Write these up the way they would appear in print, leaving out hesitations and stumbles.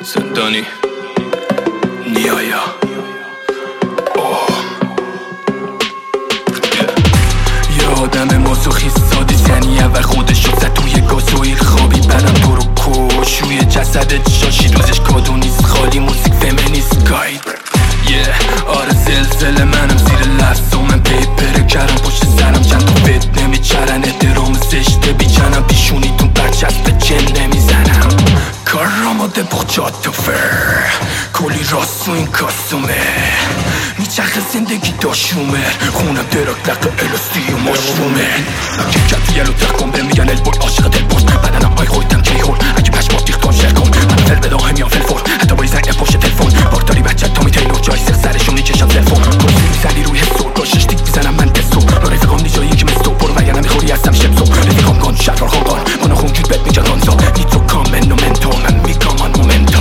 زندانی نیایا یه آدم ماسوخیست سادیسیانی اول خودشو زد توی گازوئیل خوابی بعدم تو رو کش روی جسدت شاشی روزش کادو نیست خالی موزیک فمینیست گاید آره زلزله منم زیر لفظ و من پیپره کردم پشت سرم چند تا فت نمیچرن احترام زشته بیچنم پیشونیتون برچسب جن نمیزنم کار آماده بخجات و فر کلی راست و این کاسومه میچرخه زندگی داشومه خونم درک لقه الاستی و مشرومه که کت یلو تخکن میگن البول عاشق دل برد بدنم های خویدم کی هول اگه پشمات دیختان شهر کن من فل بدا همیان فل فور حتی با زنگ پشت تلفن بارداری بچه تامی تیلور جای سر سرشون میکشم تلفن کسی میزنی روی حسو داشتش دیک میزنم من دستو با رفیقام نیجایی که مستو برو وگرنه میخوری هستم شمسو رفیقام گان شهرار خانقان منو خون جود بد میگن هانزا نیتو کامن و منتو من میگم آن مومنتو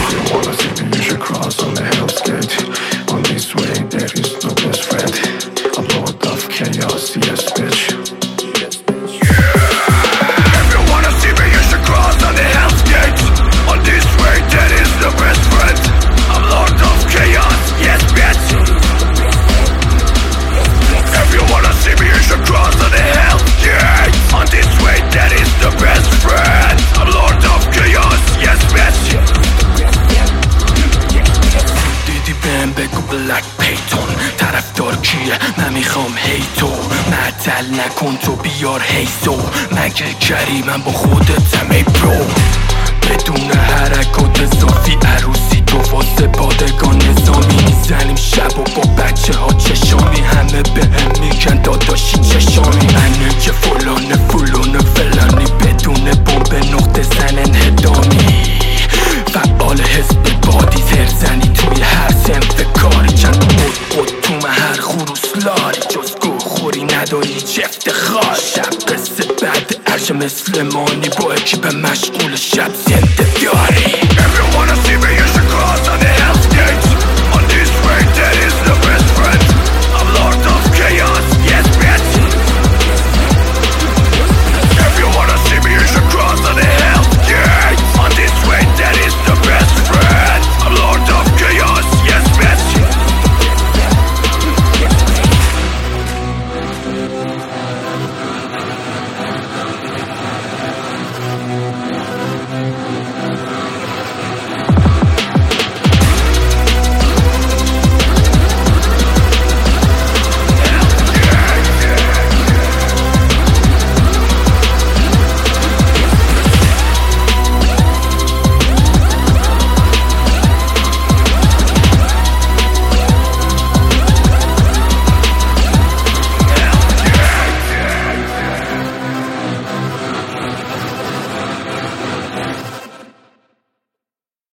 Chaos, yes, bitch. If you wanna see me, you should cross on the Hell's Gate. On this way, that is the best friend. I'm Lord of Chaos, yes, bitch. If you wanna see me, you should cross on the Hell's Gate. On this way, that is the best friend. I'm Lord of Chaos, yes, bitch. دیدی بهم بگو بلک پیتون طرفدار کیه من میخوام هیتو معطل نکن تو بیار هیزو مگه کریمم با خودتم ای برو بدون حرکات اضافی عروسی تو واسه پادگان نظامی میزنیم شب و با بچه ها چشامی همه بهم میگن داداشی چشامی منه که فلان فلانی بدون بمب نقطه زن انهدامی فعال حزب بادی زرزنی توی هر سنف کاری چند بود تو هر خروس لاری جز گوخوری نداری هیچ افتخار شب قصه بعد عرش مثل مانی با اکیب مشغول شب زنده داری If you wanna see me